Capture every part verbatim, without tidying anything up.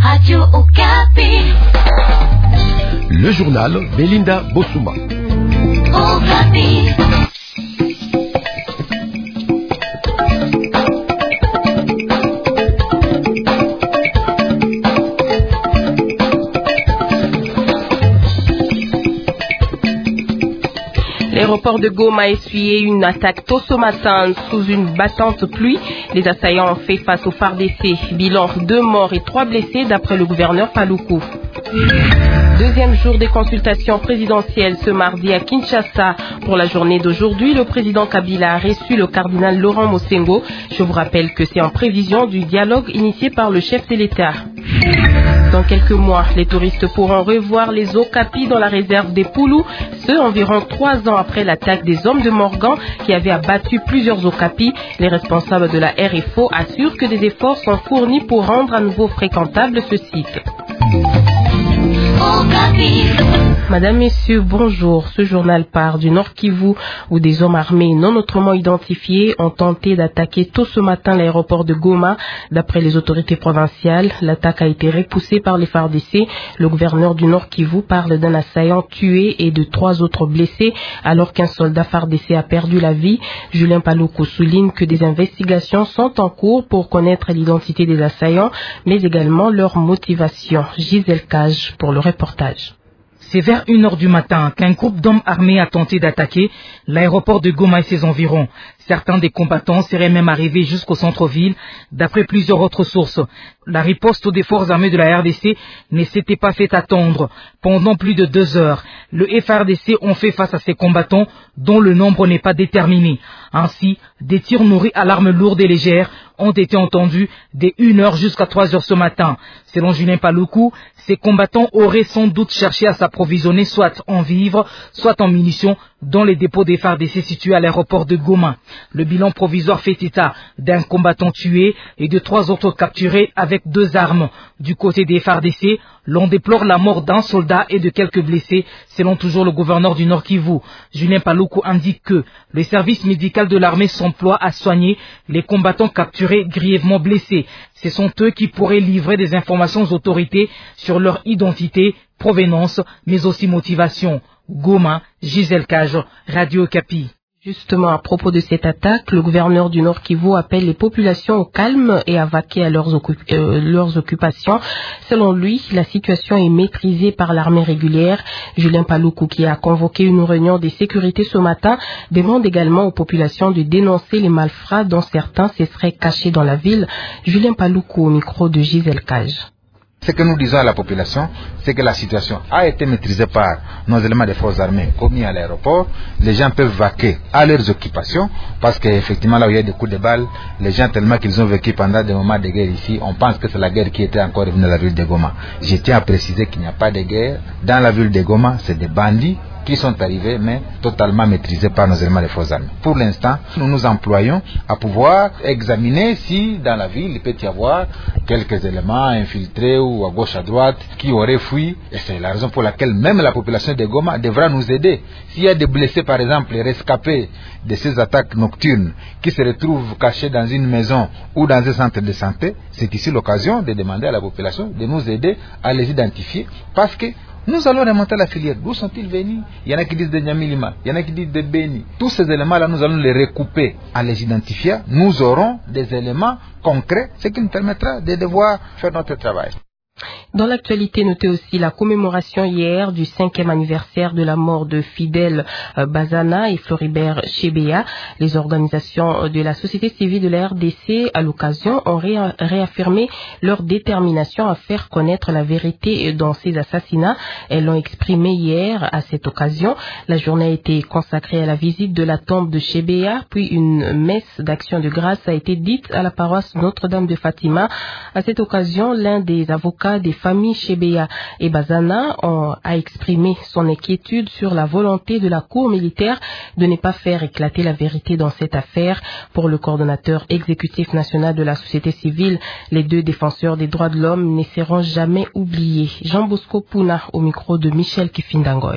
Radio Okapi. Le journal Belinda Bosuma. Okapi. L'aéroport de Goma a essuyé une attaque tôt ce matin sous une battante pluie. Les assaillants ont fait face au F A R D C. Bilan deux morts et trois blessés d'après le gouverneur Paluku. Deuxième jour des consultations présidentielles ce mardi à Kinshasa. Pour la journée d'aujourd'hui, le président Kabila a reçu le cardinal Laurent Mosengo. Je vous rappelle que c'est en prévision du dialogue initié par le chef de l'État. Dans quelques mois, les touristes pourront revoir les Okapi dans la réserve des Poulous, ce environ trois ans après l'attaque des hommes de Morgan qui avaient abattu plusieurs Okapi. Les responsables de la R F O assurent que des efforts sont fournis pour rendre à nouveau fréquentable ce site. Madame, Messieurs, bonjour. Ce journal part du Nord Kivu où des hommes armés non autrement identifiés ont tenté d'attaquer tôt ce matin l'aéroport de Goma. D'après les autorités provinciales, l'attaque a été repoussée par les F A R D C. Le gouverneur du Nord Kivu parle d'un assaillant tué et de trois autres blessés alors qu'un soldat F A R D C a perdu la vie. Julien Paluku souligne que des investigations sont en cours pour connaître l'identité des assaillants mais également leur motivation. Gisèle Cage pour le reportage. C'est vers une heure du matin qu'un groupe d'hommes armés a tenté d'attaquer l'aéroport de Goma et ses environs. Certains des combattants seraient même arrivés jusqu'au centre-ville, d'après plusieurs autres sources. La riposte des forces armées de la R D C ne s'était pas fait attendre. Pendant plus de deux heures, le F A R D C ont fait face à ces combattants dont le nombre n'est pas déterminé. Ainsi, des tirs nourris à l'arme lourde et légère ont été entendus dès une heure jusqu'à trois heures ce matin. Selon Julien Paluku, ces combattants auraient sans doute cherché à s'approvisionner soit en vivres, soit en munitions dans les dépôts des F A R D C situés à l'aéroport de Goma. Le bilan provisoire fait état d'un combattant tué et de trois autres capturés avec deux armes. Du côté des F A R D C, l'on déplore la mort d'un soldat et de quelques blessés, selon toujours le gouverneur du Nord Kivu. Julien Paluku indique que le service médical de l'armée s'emploie à soigner les combattants capturés grièvement blessés. Ce sont eux qui pourraient livrer des informations aux autorités sur leur identité, provenance, mais aussi motivation. Goma, Gisèle Cage, Radio Okapi. Justement, à propos de cette attaque, le gouverneur du Nord Kivu appelle les populations au calme et à vaquer à leurs, occup euh, leurs occupations. Selon lui, la situation est maîtrisée par l'armée régulière. Julien Paluku, qui a convoqué une réunion de sécurité ce matin, demande également aux populations de dénoncer les malfrats dont certains se seraient cachés dans la ville. Julien Paluku au micro de Gisèle Cage. Ce que nous disons à la population, c'est que la situation a été maîtrisée par nos éléments des forces armées commis à l'aéroport. Les gens peuvent vaquer à leurs occupations parce qu'effectivement là où il y a des coups de balles, les gens tellement qu'ils ont vécu pendant des moments de guerre ici, on pense que c'est la guerre qui était encore revenue dans la ville de Goma. Je tiens à préciser qu'il n'y a pas de guerre. Dans la ville de Goma, c'est des bandits qui sont arrivés, mais totalement maîtrisés par nos éléments des forces armées. Pour l'instant, nous nous employons à pouvoir examiner si dans la ville, il peut y avoir quelques éléments infiltrés ou à gauche, à droite, qui auraient fui. Et c'est la raison pour laquelle même la population de Goma devra nous aider. S'il y a des blessés, par exemple, rescapés de ces attaques nocturnes, qui se retrouvent cachés dans une maison ou dans un centre de santé, c'est ici l'occasion de demander à la population de nous aider à les identifier, parce que nous allons remonter la filière. D'où sont-ils venus? Il y en a qui disent de Nyamilima, il y en a qui disent de Beni. Tous ces éléments-là, nous allons les recouper en les identifiant. Nous aurons des éléments concrets, ce qui nous permettra de devoir faire notre travail. Dans l'actualité, notez aussi la commémoration hier du cinquième anniversaire de la mort de Fidel Bazana et Floribert Chebeya. Les organisations de la société civile de la R D C, à l'occasion, ont réaffirmé leur détermination à faire connaître la vérité dans ces assassinats. Elles l'ont exprimé hier à cette occasion. La journée a été consacrée à la visite de la tombe de Chebeya, puis une messe d'action de grâce a été dite à la paroisse Notre-Dame de Fatima. À cette occasion, l'un des avocats des familles Chebeya et Bazana ont, a exprimé son inquiétude sur la volonté de la Cour militaire de ne pas faire éclater la vérité dans cette affaire. Pour le coordonnateur exécutif national de la société civile, les deux défenseurs des droits de l'homme ne seront jamais oubliés. Jean Bosco Puna au micro de Michel Kifindangoy.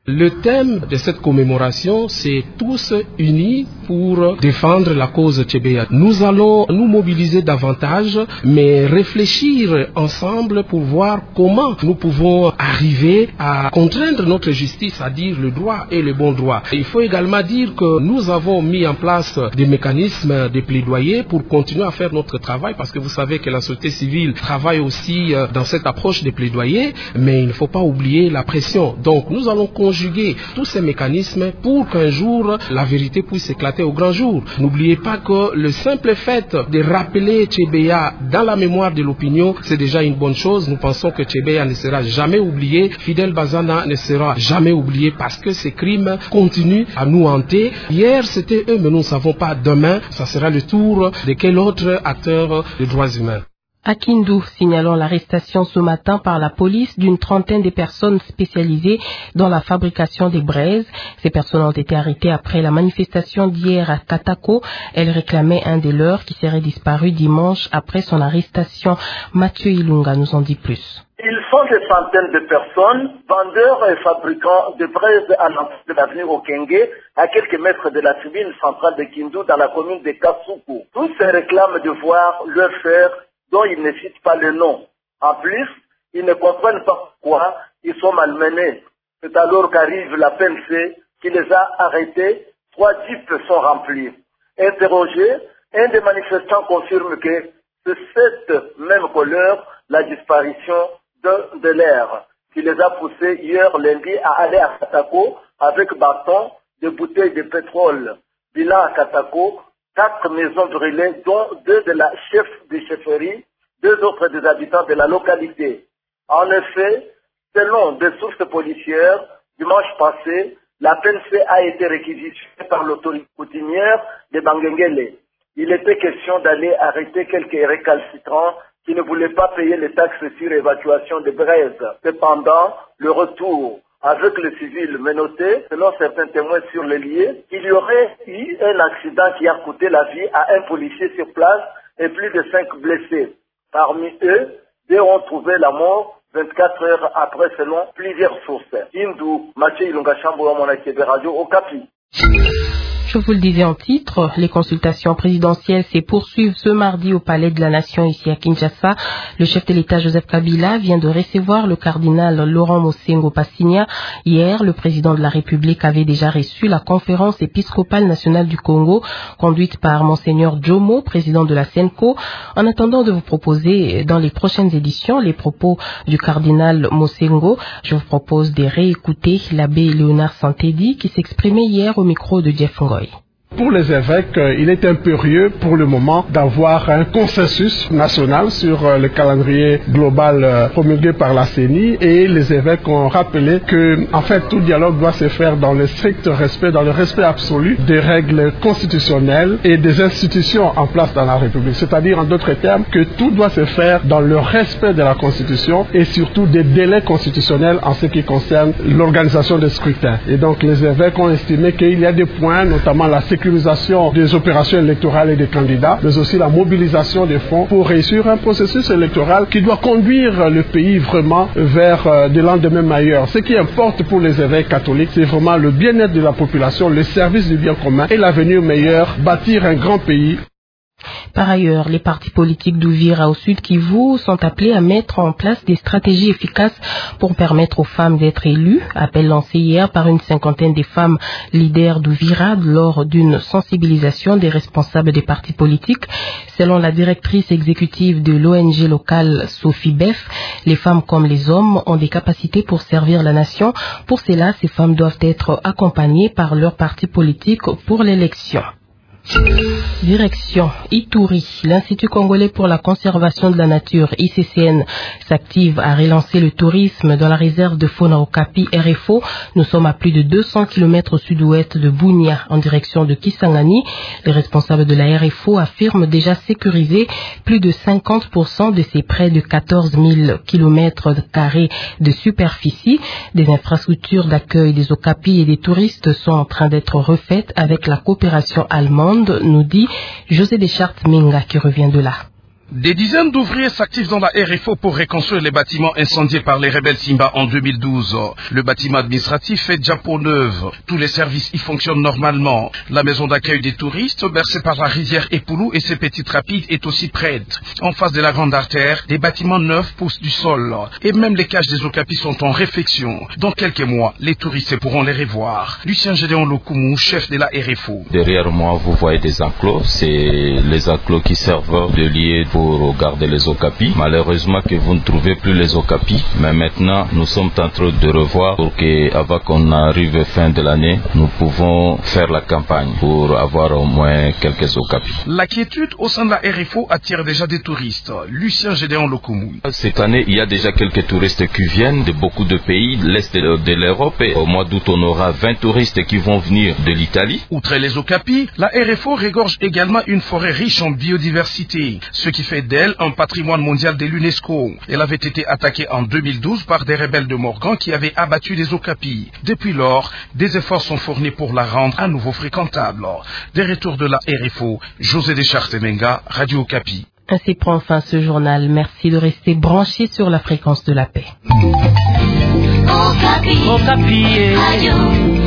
Le thème de cette commémoration, c'est tous unis pour défendre la cause Tchébéa. Nous allons nous mobiliser davantage, mais réfléchir ensemble pour voir comment nous pouvons arriver à contraindre notre justice, à dire le droit et le bon droit. Il faut également dire que nous avons mis en place des mécanismes de plaidoyer pour continuer à faire notre travail, parce que vous savez que la société civile travaille aussi dans cette approche de plaidoyer, mais il ne faut pas oublier la pression. Donc nous allons conjuguer tous ces mécanismes pour qu'un jour la vérité puisse éclater au grand jour. N'oubliez pas que le simple fait de rappeler Tchébéa dans la mémoire de l'opinion, c'est déjà une bonne chose. Nous pensons que Tchébéa ne sera jamais oublié, Fidel Bazana ne sera jamais oublié, parce que ces crimes continuent à nous hanter. Hier c'était eux, mais nous ne savons pas demain, ça sera le tour de quel autre acteur des droits humains. À Kindu, signalons l'arrestation ce matin par la police d'une trentaine de personnes spécialisées dans la fabrication des braises. Ces personnes ont été arrêtées après la manifestation d'hier à Katako. Elles réclamaient un des leurs qui serait disparu dimanche après son arrestation. Mathieu Ilunga nous en dit plus. Ils sont des centaines de personnes, vendeurs et fabricants de braises à l'entrée de l'avenue Okenge, à quelques mètres de la tribune centrale de Kindu dans la commune de Kasuku. Tous se réclament de voir leur faire dont ils ne citent pas le nom. En plus, ils ne comprennent pas pourquoi ils sont malmenés. C'est alors qu'arrive la P N C qui les a arrêtés. Trois jeeps sont remplis. Interrogé, un des manifestants confirme que c'est cette même couleur, la disparition de, de l'air, qui les a poussés hier lundi à aller à Katako avec bâton, des bouteilles de pétrole. Bilan à Katako, quatre maisons brûlées, dont deux de la chef de chefferie, deux autres des habitants de la localité. En effet, selon des sources policières, dimanche passé, la P N C a été réquisitionnée par l'autorité coutumière de Bangengele. Il était question d'aller arrêter quelques récalcitrants qui ne voulaient pas payer les taxes sur évacuation de braises. Cependant, le retour avec le civil menotté, selon certains témoins sur les lieux, il y aurait eu un accident qui a coûté la vie à un policier sur place et plus de cinq blessés. Parmi eux, deux ont trouvé la mort vingt-quatre heures après selon plusieurs sources. Hindu, Mathieu Ilunga Chambo, Monakebe Radio, Okapi. Je vous le disais en titre, les consultations présidentielles se poursuivent ce mardi au Palais de la Nation ici à Kinshasa. Le chef de l'État Joseph Kabila vient de recevoir le cardinal Laurent Mosengo Passigna. Hier, le président de la République avait déjà reçu la conférence épiscopale nationale du Congo, conduite par Monseigneur Jomo, président de la Senko. En attendant de vous proposer dans les prochaines éditions les propos du cardinal Mosengo, je vous propose de réécouter l'abbé Léonard Santedi qui s'exprimait hier au micro de Jeff Ngoy. Pour les évêques, il est impérieux pour le moment d'avoir un consensus national sur le calendrier global promulgué par la C E N I, et les évêques ont rappelé que, en fait, tout dialogue doit se faire dans le strict respect, dans le respect absolu des règles constitutionnelles et des institutions en place dans la République. C'est-à-dire, en d'autres termes, que tout doit se faire dans le respect de la Constitution et surtout des délais constitutionnels en ce qui concerne l'organisation des scrutins. Et donc, les évêques ont estimé qu'il y a des points, notamment la sécurité des opérations électorales et des candidats, mais aussi la mobilisation des fonds pour réussir un processus électoral qui doit conduire le pays vraiment vers euh, des lendemains meilleurs. Ce qui importe pour les évêques catholiques, c'est vraiment le bien-être de la population, le service du bien commun et l'avenir meilleur, bâtir un grand pays. Par ailleurs, les partis politiques d'Uvira au Sud Kivu sont appelés à mettre en place des stratégies efficaces pour permettre aux femmes d'être élues. Appel lancé hier par une cinquantaine de femmes leaders d'Uvira lors d'une sensibilisation des responsables des partis politiques. Selon la directrice exécutive de l'O N G locale Sophie Beff, les femmes comme les hommes ont des capacités pour servir la nation. Pour cela, ces femmes doivent être accompagnées par leur parti politique pour l'élection. Direction Ituri, l'Institut congolais pour la conservation de la nature I C C N s'active à relancer le tourisme dans la réserve de faune Okapi R F O. Nous sommes à plus de deux cents kilomètres au sud-ouest de Bunia en direction de Kisangani. Les responsables de la R F O affirment déjà sécuriser plus de cinquante pour cent de ces près de quatorze mille kilomètres carrés de superficie. Des infrastructures d'accueil des Okapi et des touristes sont en train d'être refaites avec la coopération allemande, nous dit José Deschartes Minga qui revient de là. Des dizaines d'ouvriers s'activent dans la R F O pour reconstruire les bâtiments incendiés par les rebelles Simba en deux mille douze. Le bâtiment administratif fait déjà peau neuve. Tous les services y fonctionnent normalement. La maison d'accueil des touristes, bercée par la rivière Epoulou et ses petites rapides, est aussi prête. En face de la grande artère, des bâtiments neufs poussent du sol. Et même les cages des Okapis sont en réfection. Dans quelques mois, les touristes pourront les revoir. Lucien Gédéon Lokoumou, chef de la R F O. Derrière moi, vous voyez des enclos. C'est les enclos qui servent de lieu pour pour garder les Okapis. Malheureusement que vous ne trouvez plus les Okapis, mais maintenant nous sommes en train de revoir pour que, avant qu'on arrive fin de l'année, nous pouvons faire la campagne pour avoir au moins quelques Okapis. L'inquiétude au sein de la R F O attire déjà des touristes. Lucien Gédéon Lokoumou. Cette année, il y a déjà quelques touristes qui viennent de beaucoup de pays, de l'Est de l'Europe. Et au mois d'août, on aura vingt touristes qui vont venir de l'Italie. Outre les Okapis, la R F O regorge également une forêt riche en biodiversité, ce qui fait d'elle un patrimoine mondial de l'UNESCO. Elle avait été attaquée en deux mille douze par des rebelles de Morgan qui avaient abattu des Okapis. Depuis lors, des efforts sont fournis pour la rendre à nouveau fréquentable. Des retours de la R F O, José Deschartes-Menga, Radio Okapi. Ainsi prend fin ce journal. Merci de rester branché sur la fréquence de la paix. Okapi. Okapi. Radio.